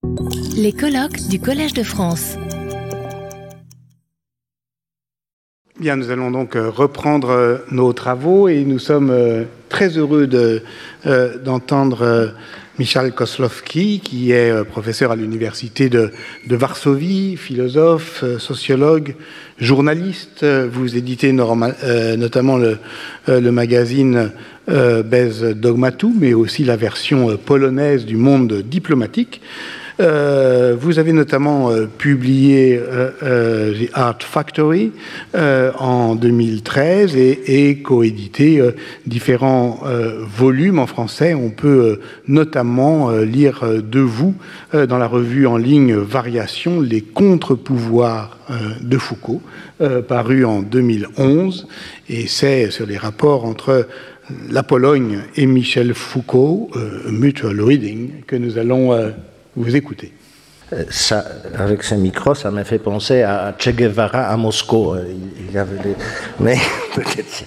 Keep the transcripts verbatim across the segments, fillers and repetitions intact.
Les colloques du Collège de France. Bien, nous allons donc reprendre nos travaux et nous sommes très heureux de, euh, d'entendre euh, Michał Koslowski, qui est professeur à l'université de, de Varsovie, philosophe, sociologue, journaliste. Vous éditez norma- euh, notamment le, euh, le magazine euh, Bez Dogmatu, mais aussi la version polonaise du Monde diplomatique. Euh, vous avez notamment euh, publié euh, euh, The Art Factory euh, en deux mille treize et, et coédité euh, différents euh, volumes en français. On peut euh, notamment euh, lire euh, de vous euh, dans la revue en ligne Variations, les contre-pouvoirs euh, de Foucault, euh, paru en deux mille onze, et c'est sur les rapports entre la Pologne et Michel Foucault, euh, Mutual Reading, que nous allons euh, vous écoutez. Ça, avec ce micro, ça m'a fait penser à Che Guevara à Moscou. Il y avait des... Mais peut-être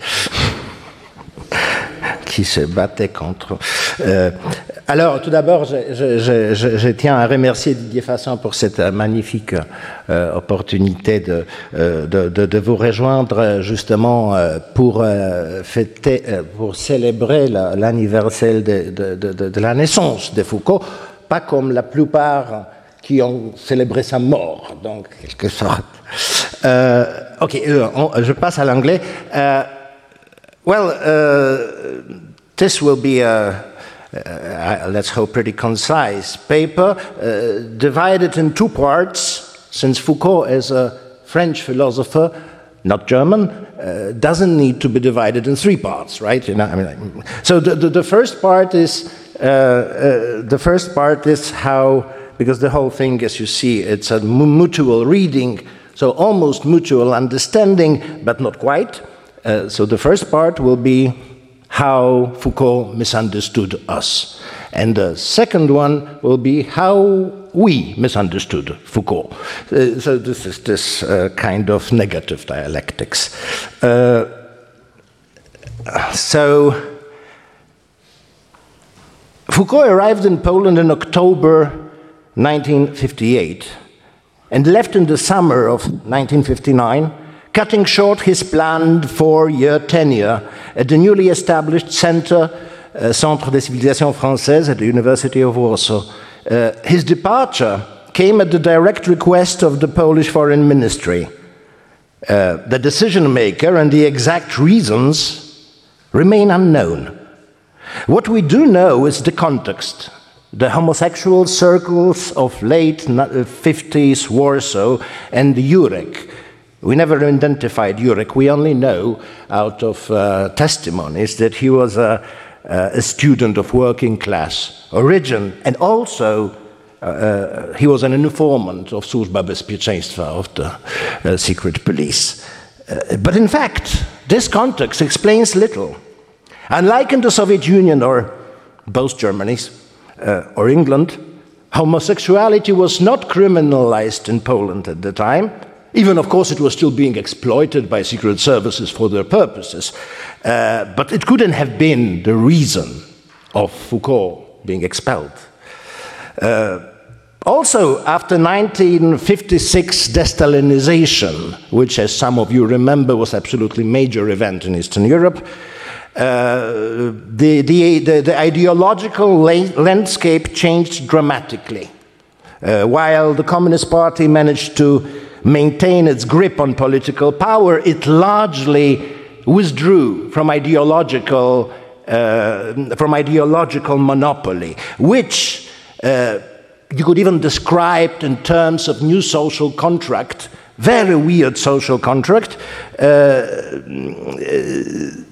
qui se battait contre. Euh, alors, tout d'abord, je, je, je, je tiens à remercier Didier Fasson pour cette magnifique euh, opportunité de, euh, de, de, de vous rejoindre justement euh, pour euh, fêter, euh, pour célébrer la, l'anniversaire de, de, de, de la naissance de Foucault. Pas comme la plupart qui ont célébré sa mort, donc, quelque sorte. Euh, ok, on, je passe à l'anglais. Uh, well, uh, this will be a, uh, let's hope, pretty concise paper, uh, divided in two parts, since Foucault is a French philosopher, not German, uh, doesn't need to be divided in three parts, right? You know, I mean, so the, the, the first part is Uh, uh, the first part is how, because the whole thing, as you see, it's a mutual reading, so almost mutual understanding, but not quite. Uh, so the first part will be how Foucault misunderstood us. And the second one will be how we misunderstood Foucault. Uh, so this is this uh, kind of negative dialectics. Uh, so... Foucault arrived in Poland in October nineteen fifty-eight and left in the summer of nineteen fifty-nine, cutting short his planned four-year tenure at the newly established Center, uh, Centre des Civilisations Françaises at the University of Warsaw. Uh, his departure came at the direct request of the Polish Foreign Ministry. Uh, the decision-maker and the exact reasons remain unknown. What we do know is the context. The homosexual circles of late fifties Warsaw and Jurek. We never identified Jurek. We only know out of uh, testimonies that he was a, a student of working class origin, and also uh, he was an informant of Służba Bezpieczeństwa, of the uh, secret police. Uh, but in fact, this context explains little. Unlike in the Soviet Union or both Germanies uh, or England, homosexuality was not criminalized in Poland at the time. Even, of course, it was still being exploited by secret services for their purposes. Uh, but it couldn't have been the reason of Foucault being expelled. Uh, also, after nineteen fifty-six de-Stalinization, which, as some of you remember, was absolutely major event in Eastern Europe, Uh, the, the, the, the ideological la- landscape changed dramatically. Uh, while the Communist Party managed to maintain its grip on political power, it largely withdrew from ideological, uh, from ideological monopoly, which uh, you could even describe in terms of new social contract, very weird social contract. Uh, uh,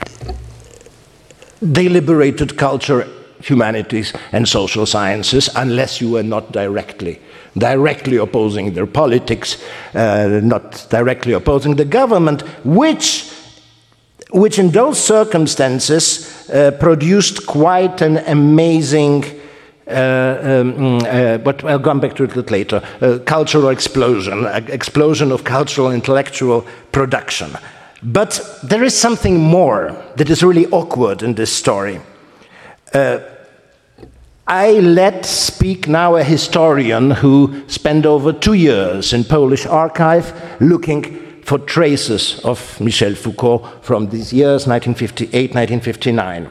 They liberated culture, humanities, and social sciences, unless you were not directly, directly opposing their politics, uh, not directly opposing the government, which, which in those circumstances uh, produced quite an amazing, uh, um, uh, but I'll come back to it a little later, uh, cultural explosion, uh, explosion of cultural intellectual production. But there is something more that is really awkward in this story. Uh, I let speak now a historian who spent over two years in Polish archive looking for traces of Michel Foucault from these years, nineteen fifty-eight, nineteen fifty-nine.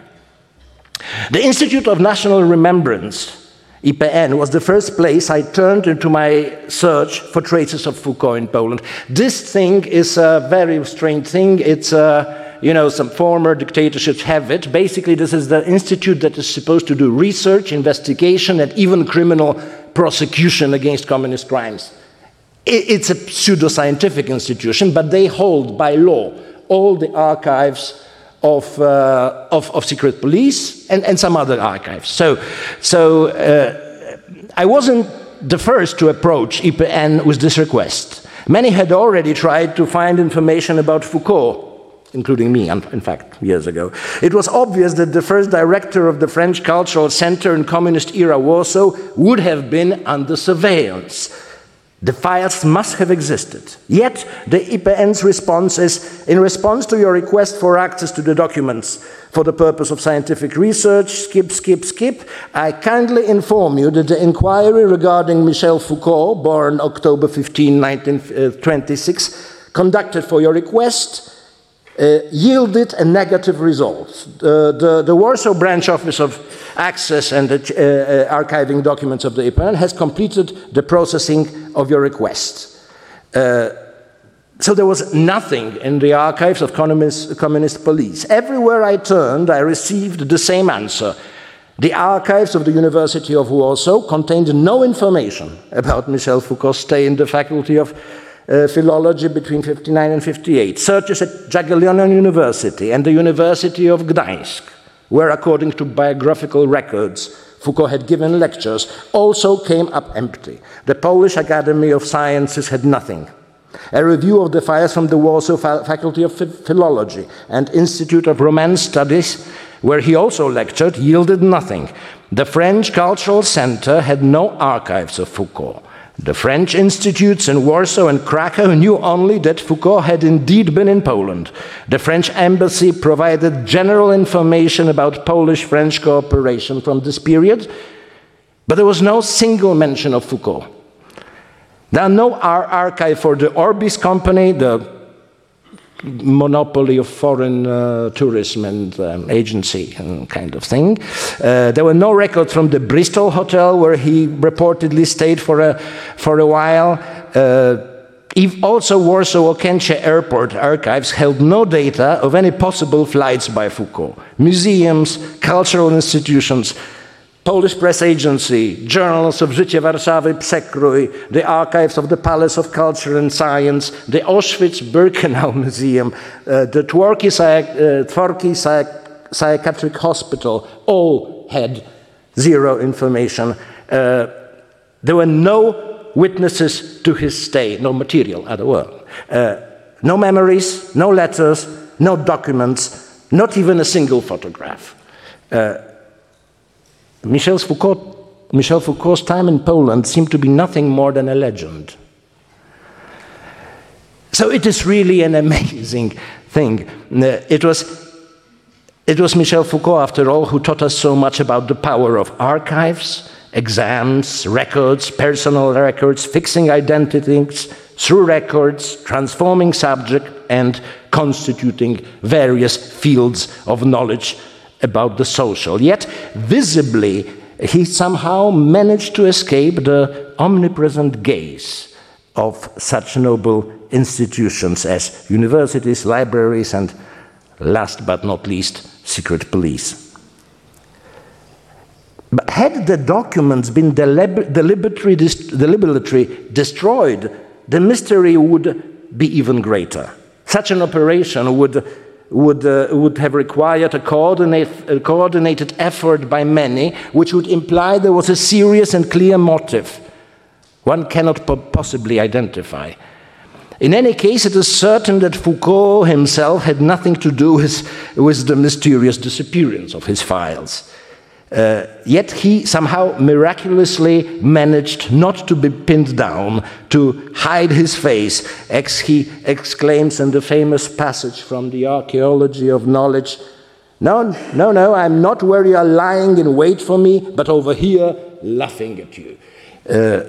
The Institute of National Remembrance, I P N, was the first place I turned into my search for traces of Foucault in Poland. This thing is a very strange thing. It's a, you know, some former dictatorships have it. Basically, this is the institute that is supposed to do research, investigation, and even criminal prosecution against communist crimes. It's a pseudo-scientific institution, but they hold by law all the archives of, uh, of, of secret police and, and some other archives. So, so uh, I wasn't the first to approach I P N with this request. Many had already tried to find information about Foucault, including me, in fact, years ago. It was obvious that the first director of the French Cultural Center in communist-era Warsaw would have been under surveillance. The files must have existed. Yet, the I P N's response is, in response to your request for access to the documents for the purpose of scientific research, skip, skip, skip, I kindly inform you that the inquiry regarding Michel Foucault, born October fifteenth, nineteen twenty-six, conducted for your request, Uh, yielded a negative result. Uh, the, the Warsaw branch office of access and the, uh, uh, archiving documents of the I P N has completed the processing of your request. Uh, so there was nothing in the archives of communist, communist police. Everywhere I turned, I received the same answer. The archives of the University of Warsaw contained no information about Michel Foucault's stay in the faculty of Uh, philology between fifty-nine and fifty-eight. Searches at Jagiellonian University and the University of Gdańsk, where, according to biographical records, Foucault had given lectures, also came up empty. The Polish Academy of Sciences had nothing. A review of the files from the Warsaw fa Faculty of Philology and Institute of Romance Studies, where he also lectured, yielded nothing. The French Cultural Center had no archives of Foucault. The French institutes in Warsaw and Krakow knew only that Foucault had indeed been in Poland. The French embassy provided general information about Polish-French cooperation from this period, but there was no single mention of Foucault. There are no ar archive for the Orbis company, the monopoly of foreign uh, tourism and um, agency and kind of thing. Uh, there were no records from the Bristol hotel where he reportedly stayed for a, for a while. Uh, also, Warsaw-Okęcie Airport archives held no data of any possible flights by Foucault. Museums, cultural institutions, Polish Press Agency, journals of Życie Warszawy, Przekrój, the archives of the Palace of Culture and Science, the Auschwitz-Birkenau Museum, uh, the Tworki, uh, Tworki Psychiatric Hospital, all had zero information. Uh, there were no witnesses to his stay, no material at all. Uh, no memories, no letters, no documents, not even a single photograph. Uh, Michel Foucault, Michel Foucault's time in Poland seemed to be nothing more than a legend. So it is really an amazing thing. It was, it was Michel Foucault, after all, who taught us so much about the power of archives, exams, records, personal records, fixing identities through records, transforming subject, and constituting various fields of knowledge about the social. Yet, visibly, he somehow managed to escape the omnipresent gaze of such noble institutions as universities, libraries, and last but not least, secret police. But had the documents been delib deliberately, deliberately destroyed, the mystery would be even greater. Such an operation would would, uh, would have required a, coordinate, a coordinated effort by many, which would imply there was a serious and clear motive one cannot po possibly identify. In any case, it is certain that Foucault himself had nothing to do with, with the mysterious disappearance of his files. Uh, yet he somehow miraculously managed not to be pinned down, to hide his face, as he exclaims in the famous passage from the Archaeology of Knowledge, No, no, no, I'm not where you are lying in wait for me, but over here laughing at you. Uh,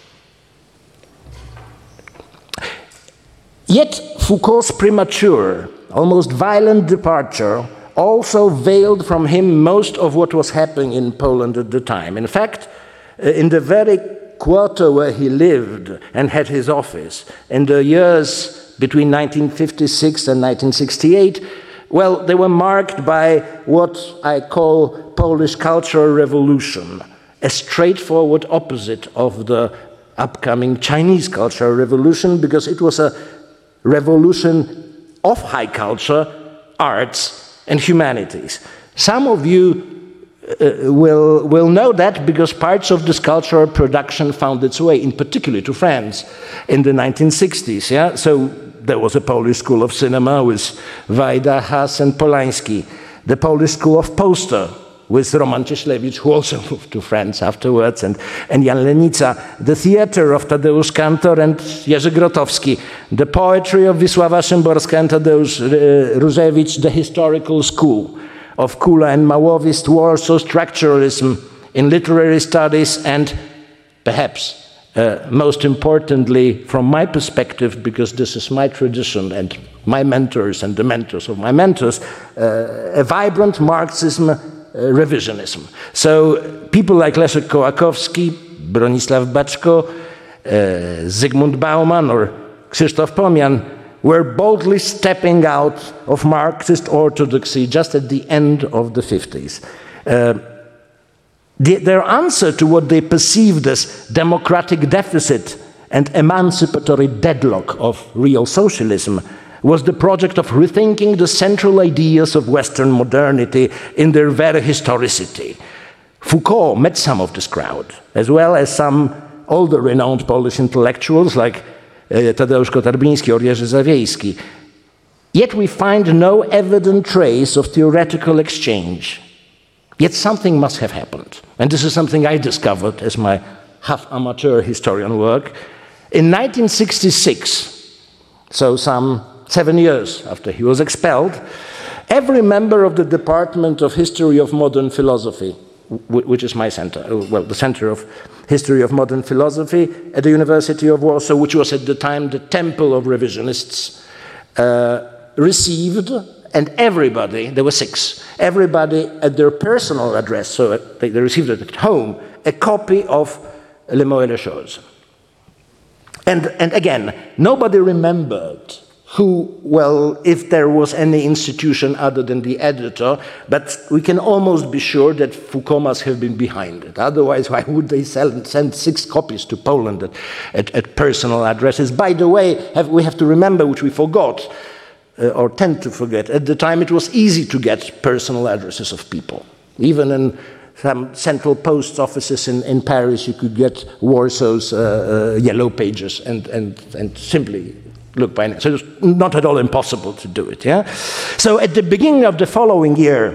yet Foucault's premature, almost violent departure also veiled from him most of what was happening in Poland at the time. In fact, uh, in the very quarter where he lived and had his office, in the years between nineteen fifty-six and nineteen sixty-eight, well, they were marked by what I call Polish cultural revolution, a straightforward opposite of the upcoming Chinese cultural revolution, because it was a revolution of high culture, arts, and humanities. Some of you uh, will, will know that because parts of this cultural production found its way, in particular to France, in the nineteen sixties. Yeah? So there was a Polish school of cinema with Wajda, Haas, and Polański. The Polish school of poster with Roman Cieślewicz, who also moved to France afterwards, and, and Jan Lenica. The theater of Tadeusz Kantor and Jerzy Grotowski. The poetry of Wisława Szymborska and Tadeusz uh, Różewicz. The historical school of Kula and Małowist, Warsaw structuralism in literary studies, and perhaps Uh, most importantly, from my perspective, because this is my tradition and my mentors and the mentors of my mentors, uh, a vibrant Marxism uh, revisionism. So people like Leszek Kołakowski, Bronisław Baczko, uh, Zygmunt Bauman, or Krzysztof Pomian were boldly stepping out of Marxist orthodoxy just at the end of the fifties. Uh, The, their answer to what they perceived as democratic deficit and emancipatory deadlock of real socialism was the project of rethinking the central ideas of Western modernity in their very historicity. Foucault met some of this crowd, as well as some older renowned Polish intellectuals like uh, Tadeusz Kotarbiński or Jerzy Zawiejski. Yet we find no evident trace of theoretical exchange. Yet something must have happened. And this is something I discovered as my half-amateur historian work. In nineteen sixty-six, so some seven years after he was expelled, every member of the Department of History of Modern Philosophy, which is my center, well, the Center of History of Modern Philosophy at the University of Warsaw, which was at the time the temple of revisionists, uh, received, and everybody, there were six, everybody at their personal address, so they, they received it at home, a copy of Les Mots et les Choses. And, and again, nobody remembered who, well, if there was any institution other than the editor, but we can almost be sure that Foucault must have been behind it. Otherwise, why would they sell, send six copies to Poland at, at, at personal addresses? By the way, have, we have to remember, which we forgot, Uh, or tend to forget. At the time, it was easy to get personal addresses of people. Even in some central post offices in, in Paris, you could get Warsaw's uh, uh, yellow pages and, and, and simply look by name. So it was not at all impossible to do it. Yeah? So at the beginning of the following year,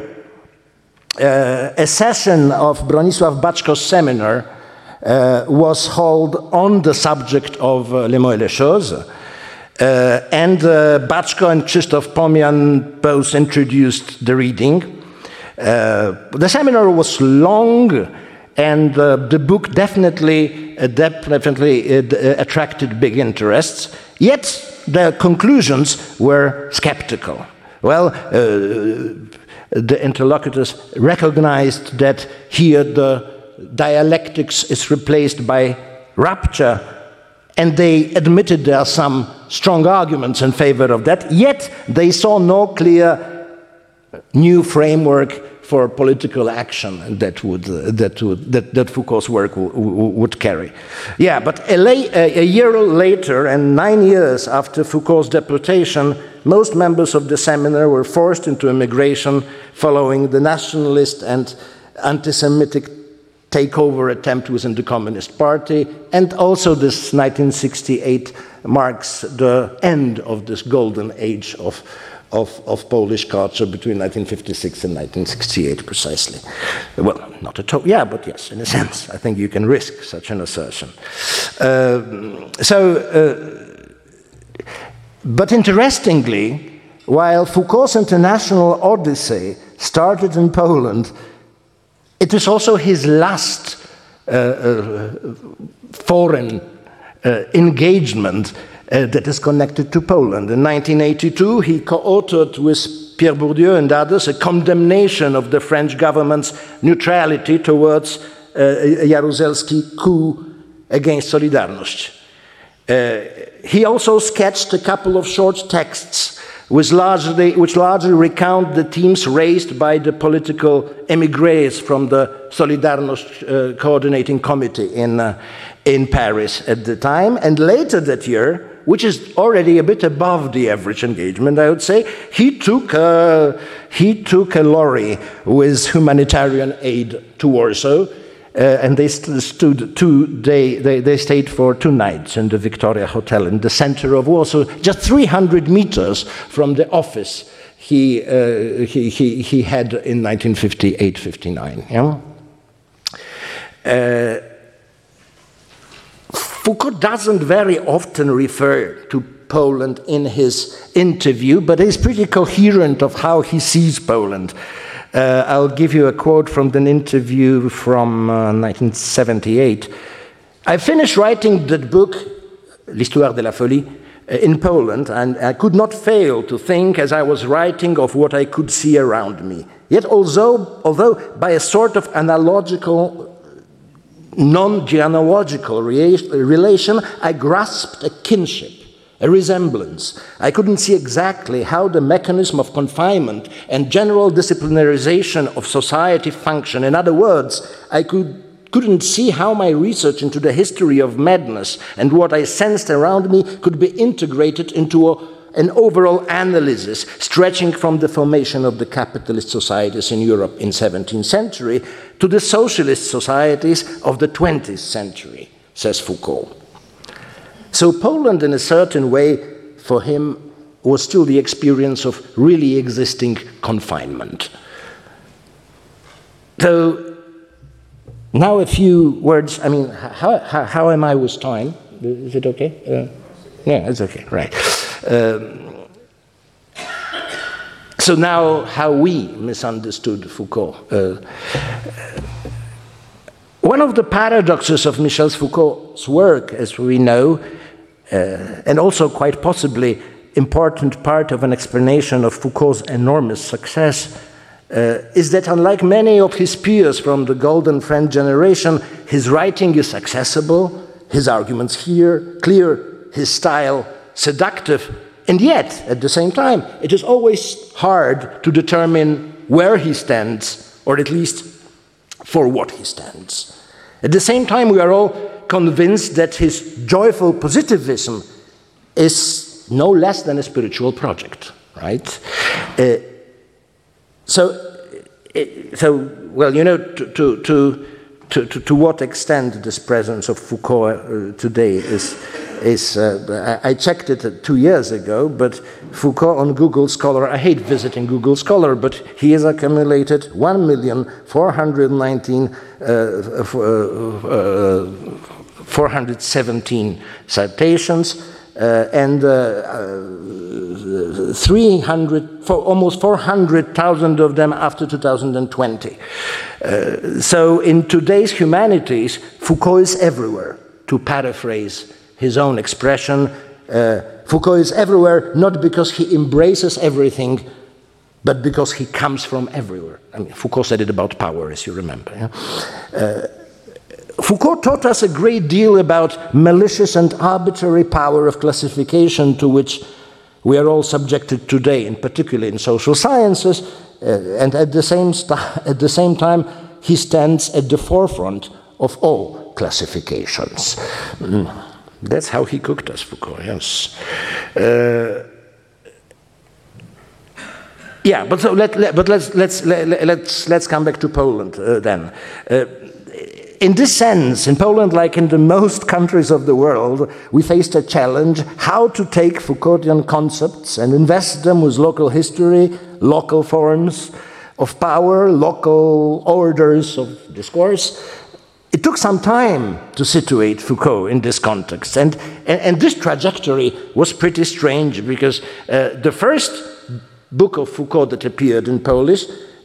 uh, a session of Bronisław Baczko's seminar uh, was held on the subject of uh, Les Mots et les Choses. Uh, and uh, Baczko and Krzysztof Pomian both introduced the reading. Uh, the seminar was long, and uh, the book definitely, uh, definitely uh, attracted big interests. Yet the conclusions were skeptical. Well, uh, the interlocutors recognized that here the dialectics is replaced by rupture, and they admitted there are some strong arguments in favor of that, yet they saw no clear new framework for political action that would uh, that would that, that Foucault's work would carry. Yeah, but a, la- a year later and nine years after Foucault's deportation, most members of the seminar were forced into emigration following the nationalist and anti-Semitic takeover attempt within the Communist Party, and also this nineteen sixty-eight marks the end of this golden age of, of, of Polish culture between nineteen fifty-six and nineteen sixty-eight, precisely. Well, not at all, yeah, but yes, in a sense, I think you can risk such an assertion. Uh, so, uh, but interestingly, while Foucault's international odyssey started in Poland. It is also his last uh, uh, foreign uh, engagement uh, that is connected to Poland. In nineteen eighty-two, he co-authored with Pierre Bourdieu and others a condemnation of the French government's neutrality towards uh, a Jaruzelski coup against Solidarność. Uh, he also sketched a couple of short texts which largely, which largely recount the themes raised by the political émigrés from the Solidarność uh, coordinating committee in, uh, in Paris at the time. And later that year, which is already a bit above the average engagement, I would say, he took a, he took a lorry with humanitarian aid to Warsaw, uh, and they st stood two day, they, they stayed for two nights in the Victoria Hotel in the center of Warsaw, just three hundred meters from the office he, uh, he, he, he had in nineteen fifty-eight fifty-nine. Yeah? Uh, Foucault doesn't very often refer to Poland in his interview, but he's pretty coherent of how he sees Poland. Uh, I'll give you a quote from an interview from uh, nineteen seventy-eight. I finished writing that book, L'Histoire de la Folie, uh, in Poland, and I could not fail to think as I was writing of what I could see around me. Yet although, although by a sort of analogical non-genealogical relation, I grasped a kinship, a resemblance. I couldn't see exactly how the mechanism of confinement and general disciplinarization of society function. In other words, I could, couldn't see how my research into the history of madness and what I sensed around me could be integrated into a an overall analysis stretching from the formation of the capitalist societies in Europe in the seventeenth century to the socialist societies of the twentieth century, says Foucault. So Poland, in a certain way, for him, was still the experience of really existing confinement. So now a few words, I mean, how, how, how am I with time? Is it okay? Uh, yeah, it's okay, right. Um, so now, how we misunderstood Foucault. Uh, one of the paradoxes of Michel Foucault's work, as we know, uh, and also quite possibly important part of an explanation of Foucault's enormous success, uh, is that unlike many of his peers from the Golden Friend generation, his writing is accessible, his arguments here, clear, his style seductive, and yet, at the same time, it is always hard to determine where he stands, or at least for what he stands. At the same time, we are all convinced that his joyful positivism is no less than a spiritual project, right? Uh, so, so, well, you know, to, to, to To, to, to what extent this presence of Foucault uh, today is, is uh, I, I checked it two years ago, but Foucault on Google Scholar, I hate visiting Google Scholar, but he has accumulated one million four hundred nineteen, uh, uh, four hundred seventeen citations, uh, and uh, uh, three hundred, for almost four hundred thousand of them after two thousand twenty. Uh, so in today's humanities, Foucault is everywhere, to paraphrase his own expression. Uh, Foucault is everywhere not because he embraces everything, but because he comes from everywhere. I mean, Foucault said it about power, as you remember. Yeah? Uh, Foucault taught us a great deal about malicious and arbitrary power of classification to which we are all subjected today, in particular in social sciences, uh, and at the same at the same time, he stands at the forefront of all classifications. Mm. That's how he cooked us, Foucault. Yes. Uh, yeah, but so let, let but let's let's let, let's let's come back to Poland uh, then. Uh, In this sense, in Poland, like in the most countries of the world, we faced a challenge how to take Foucaultian concepts and invest them with local history, local forms of power, local orders of discourse. It took some time to situate Foucault in this context, and, and, and this trajectory was pretty strange because uh, the first book of Foucault that appeared in Polish, Uh,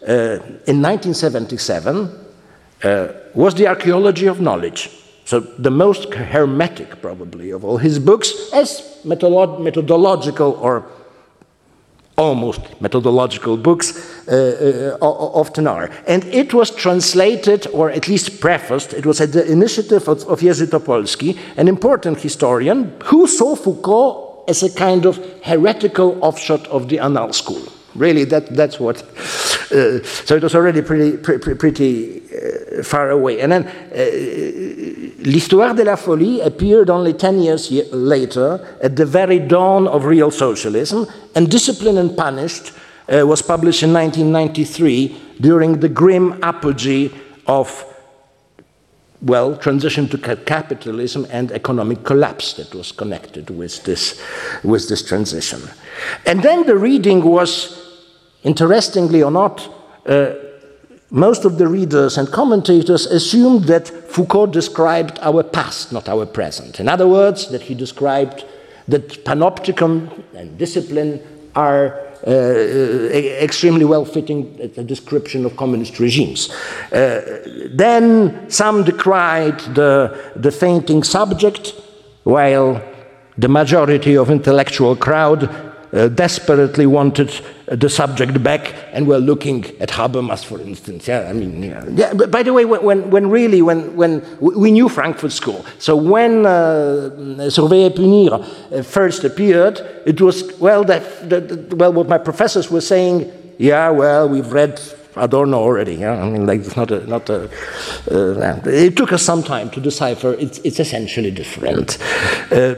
uh, in nineteen seventy-seven uh, was The Archaeology of Knowledge. So the most hermetic, probably, of all his books, as methodolo- methodological or almost methodological books uh, uh, often are. And it was translated, or at least prefaced, it was at the initiative of, of Jerzy Topolski, an important historian, who saw Foucault as a kind of heretical offshoot of the Annales school. Really, that, that's what... Uh, so it was already pretty, pretty, pretty uh, far away. And then uh, L'Histoire de la Folie appeared only ten years later, at the very dawn of real socialism, and Discipline and Punished uh, was published in nineteen ninety-three during the grim apogee of, well, transition to capitalism and economic collapse that was connected with this, with this transition. And then the reading was, interestingly or not, uh, most of the readers and commentators assumed that Foucault described our past, not our present. In other words, that he described that panopticon and discipline are uh, extremely well-fitting a description of communist regimes. Uh, then some decried the, the fainting subject, while the majority of intellectual crowd Uh, desperately wanted uh, the subject back, and were looking at Habermas, for instance. Yeah, I mean, yeah. yeah but by the way, when, when really, when, when we knew Frankfurt School, so when uh, Surveiller et Punir uh, first appeared, it was, well, that, that, well, what my professors were saying, yeah, well, we've read Adorno already. Yeah? I mean, like, it's not a, not a, uh, it took us some time to decipher. It's, it's essentially different. Uh,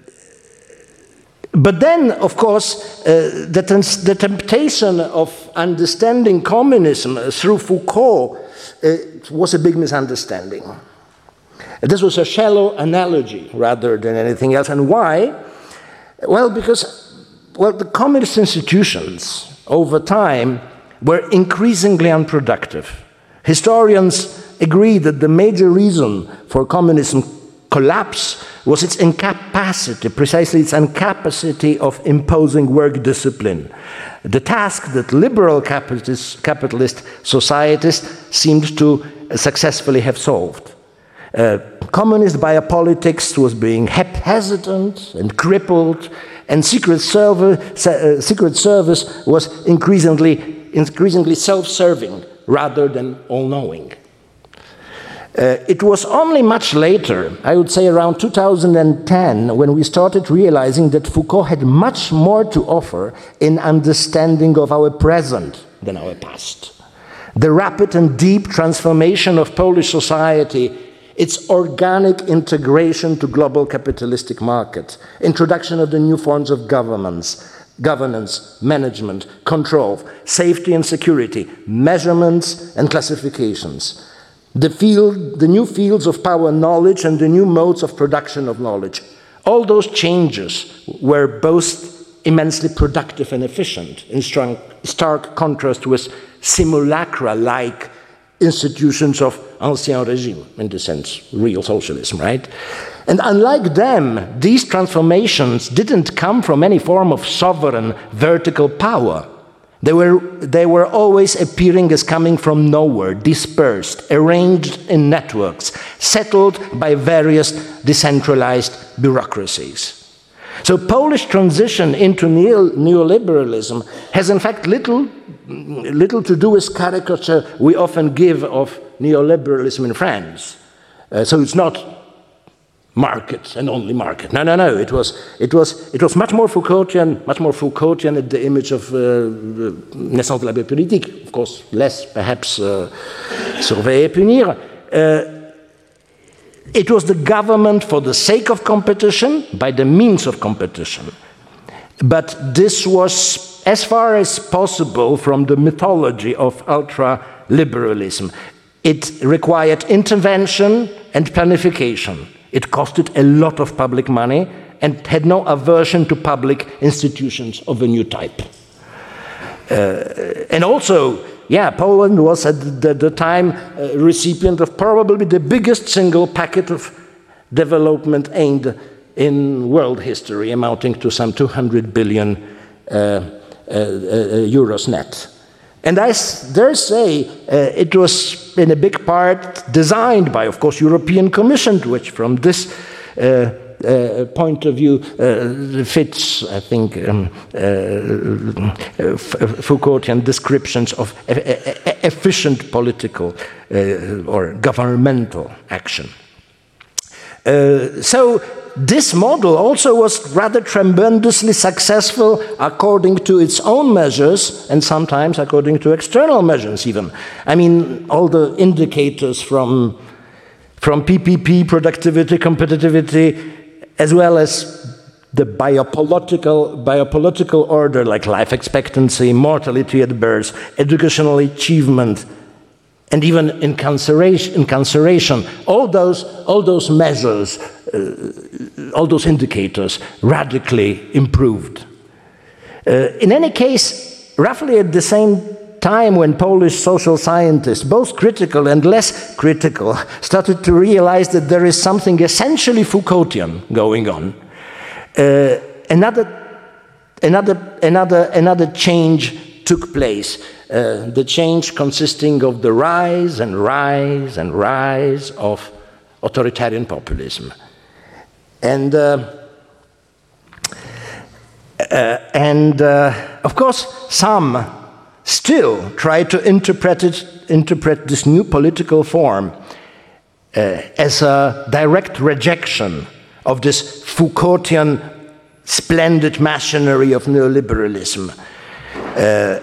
But then, of course, uh, the, the temptation of understanding communism through Foucault uh, was a big misunderstanding. This was a shallow analogy rather than anything else. And why? Well, because, well, the communist institutions over time were increasingly unproductive. Historians agree that the major reason for communism collapse was its incapacity, precisely its incapacity of imposing work discipline. The task that liberal capitalist, capitalist societies seemed to successfully have solved. Uh, communist biopolitics was being hesitant and crippled, and secret service, uh, secret service was increasingly, increasingly self-serving rather than all-knowing. Uh, it was only much later, I would say around two thousand ten, when we started realizing that Foucault had much more to offer in understanding of our present than our past. The rapid and deep transformation of Polish society, its organic integration to global capitalistic market, introduction of the new forms of governments, governance, management, control, safety and security, measurements and classifications. The, field, the new fields of power knowledge and the new modes of production of knowledge. All those changes were both immensely productive and efficient, in strong, stark contrast with simulacra-like institutions of ancien régime, in the sense, real socialism, right? And unlike them, these transformations didn't come from any form of sovereign vertical power. They were, they were always appearing as coming from nowhere, dispersed, arranged in networks, settled by various decentralized bureaucracies. So Polish transition into neo neoliberalism has in fact little, little to do with caricature we often give of neoliberalism in France. Uh, so it's not market and only market. No, no, no. It was, it was, it was much more Foucaultian, much more Foucaultian at the image of uh, Naissance de la biopolitique. Of course, less perhaps uh, Surveiller et Punir. Uh, it was the government for the sake of competition, by the means of competition. But this was as far as possible from the mythology of ultra-liberalism. It required intervention and planification. It costed a lot of public money and had no aversion to public institutions of a new type. Uh, and also, yeah, Poland was at the, the time a recipient of probably the biggest single packet of development aid in world history, amounting to some two hundred billion uh, uh, uh, euros net. And I dare say uh, it was in a big part designed by, of course, European Commission, which from this uh, uh, point of view uh, fits, I think, um, uh, Foucaultian descriptions of e e efficient political uh, or governmental action. Uh, so this model also was rather tremendously successful according to its own measures and sometimes according to external measures even. I mean, all the indicators from, from P P P, productivity, competitivity, as well as the biopolitical, biopolitical order like life expectancy, mortality at birth, educational achievement, and even incarceration, incarceration all those, all those measures, uh, all those indicators radically improved. Uh, in any case, roughly at the same time when Polish social scientists, both critical and less critical, started to realize that there is something essentially Foucaultian going on, uh, another, another, another, another change took place. Uh, the change consisting of the rise and rise and rise of authoritarian populism. And, uh, uh, and uh, of course, some still try to interpret, it, interpret this new political form uh, as a direct rejection of this Foucaultian splendid machinery of neoliberalism. Uh,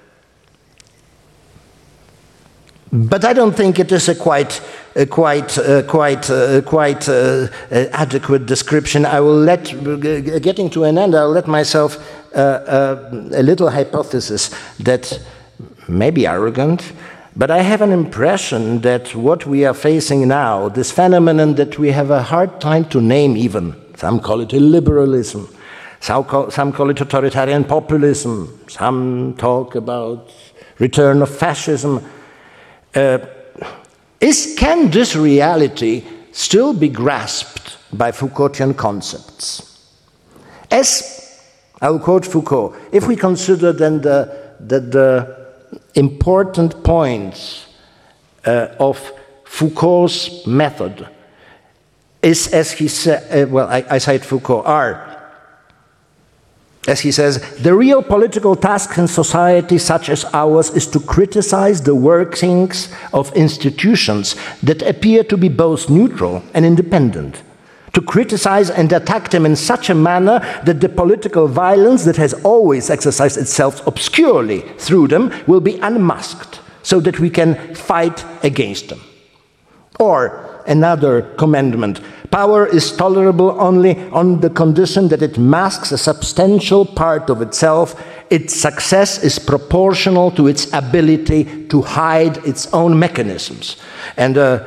But I don't think it is a quite, a quite, uh, quite, uh, quite uh, uh, adequate description. I will let, uh, getting to an end, I'll let myself uh, uh, a little hypothesis that may be arrogant, but I have an impression that what we are facing now, this phenomenon that we have a hard time to name even, some call it illiberalism, some call, some call it authoritarian populism, some talk about return of fascism. Uh, is, can this reality still be grasped by Foucaultian concepts? As, I will quote Foucault, if we consider then the, the, the important points uh, of Foucault's method, is as he said, uh, well, I, I cite Foucault, are, as he says, the real political task in society such as ours is to criticize the workings of institutions that appear to be both neutral and independent, to criticize and attack them in such a manner that the political violence that has always exercised itself obscurely through them will be unmasked, so that we can fight against them. Or, another commandment, power is tolerable only on the condition that it masks a substantial part of itself. Its success is proportional to its ability to hide its own mechanisms. And uh,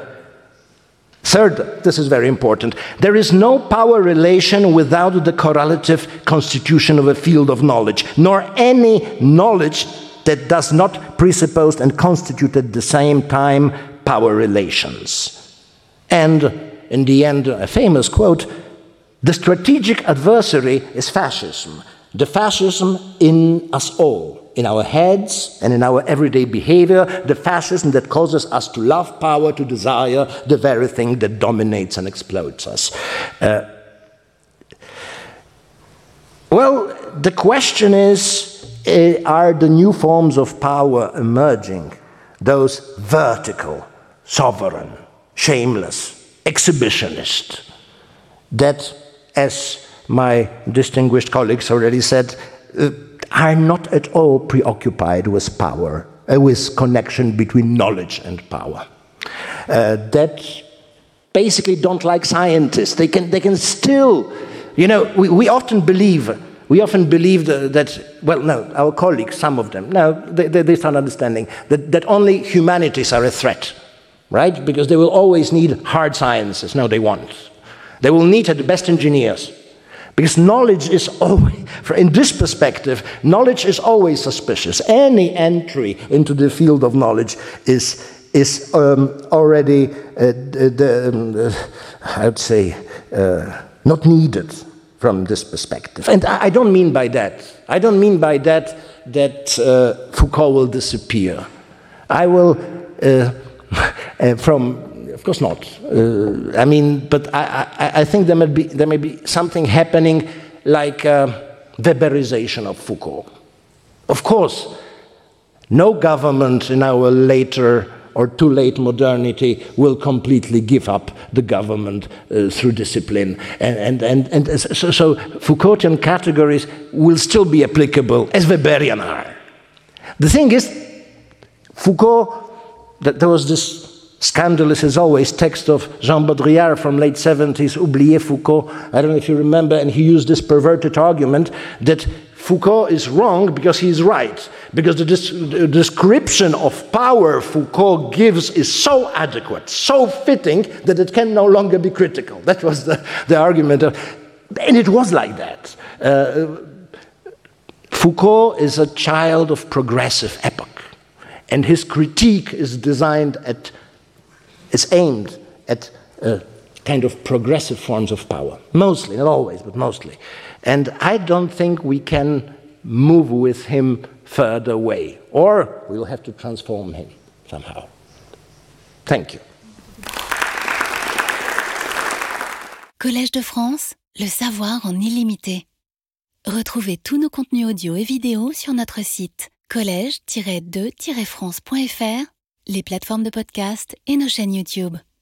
third, this is very important, there is no power relation without the correlative constitution of a field of knowledge, nor any knowledge that does not presuppose and constitute at the same time power relations. And in the end, a famous quote, the strategic adversary is fascism, the fascism in us all, in our heads and in our everyday behavior, the fascism that causes us to love power, to desire the very thing that dominates and exploits us. Uh, well, the question is, uh, are the new forms of power emerging, those vertical, sovereign, shameless, exhibitionist, that, as my distinguished colleagues already said, uh, are not at all preoccupied with power, uh, with connection between knowledge and power. Uh, that basically don't like scientists. They can, they can still, you know, we, we often believe, we often believe that, that, well, no, our colleagues, some of them, no, they, they, they start understanding that, that only humanities are a threat. Right? Because they will always need hard sciences. No, they won't. They will need at the best engineers. Because knowledge is always, in this perspective, knowledge is always suspicious. Any entry into the field of knowledge is, is um, already, uh, the, um, uh, I would say, uh, not needed from this perspective. And I don't mean by that, I don't mean by that that uh, Foucault will disappear. I will, uh, uh, from, of course not. Uh, I mean, but I, I, I think there may be, there may be something happening like uh, Weberization of Foucault. Of course, no government in our later or too late modernity will completely give up the government uh, through discipline. And, and, and, and so, so Foucaultian categories will still be applicable as Weberian are. The thing is, Foucault, that there was this scandalous as always text of Jean Baudrillard from late seventies, Oubliez Foucault, I don't know if you remember, and he used this perverted argument that Foucault is wrong because he is right, because the, the description of power Foucault gives is so adequate, so fitting, that it can no longer be critical. That was the, the argument. Of, and it was like that. Uh, Foucault is a child of progressive epoch, and his critique is designed at, is aimed at uh, kind of progressive forms of power. Mostly, not always, but mostly. And I don't think we can move with him further away, or we'll have to transform him somehow. Thank you. Collège de France, le savoir en illimité. Retrouvez tous nos contenus audio et vidéo sur notre site collège tiret de tiret france point f r, les plateformes de podcast et nos chaînes YouTube.